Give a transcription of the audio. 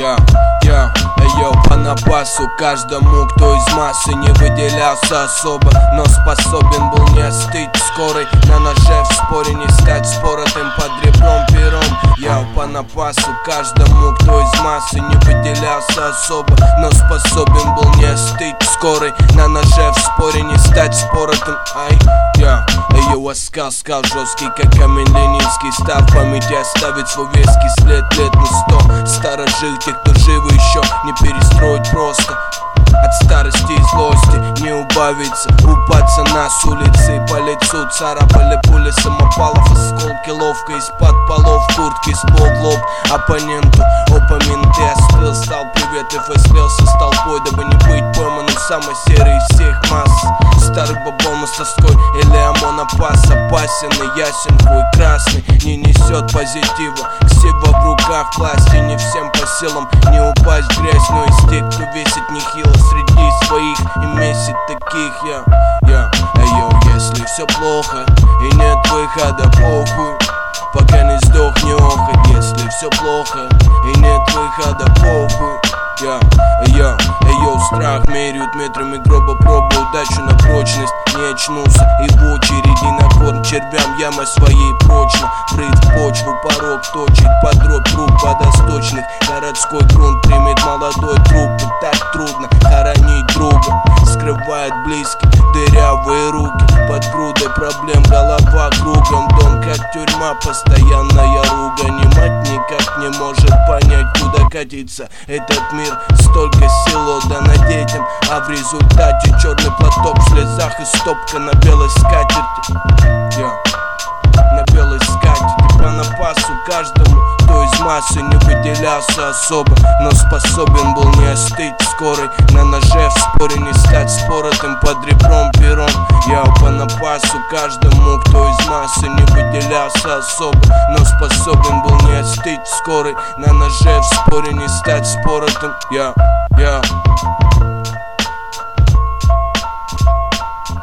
По напасу каждому, кто из массы не выделялся особо, но способен был не остыть скорой, на ноже в споре не стать споротым под ребром пером. По напасу каждому, кто из массы не выделялся особо, но способен был не остыть скорой, на ноже в споре не стать споротым. Оскал жесткий, как камень ленинский, став в памяти оставит свой веский след лет на 100. Старожил тех, кто живы еще, не перестроить просто. От старости и злости не убавиться, упаться нас улицы по лицу царапали пули самопалов, осколки ловко из-под полов куртки, ствол в лоб оппоненту. Оппоненты остыл, стал приветлив и слился с толпой, дабы не быть пойманным самой серой из всех масс. Старый бабон с тоской или ОМОН опас, опасен и ясен, хуй красный, не несет позитива. Ксива в руках власти, не всем по силам не упасть в грязь, но из тех, кто весит нехило среди своих и месит таких. Если все плохо и нет выхода, похуй, пока не сдохни охоть. Если все плохо и нет выхода, похуй. Страх меряют метрами гроба, пробую удачу на прочность. Не очнулся и в очереди на корм червям ямой своей прочно. Врыт в почву, порог точит под дробь труп водосточных. Городской грунт примет молодой труп, и так трудно хоронить друга. Скрывает близкие дырявые руки, под грудой проблем голова кругом. Дом как тюрьма, постоянная ругань, и мать никак не может понять, куда катится этот мир. Столько сил отдано детям, а в результате черный платок в слезах и стопка на белой скатерти. На белой скатерти по напасу каждому, кто из массы не выделялся особо, но способен был не остыть скорой, на ноже в споре не стать споротым под ребром пером. По напасу каждому, кто из массы не выделялся особо, но способен был не остыть скорой, на ноже в споре не стать споротым.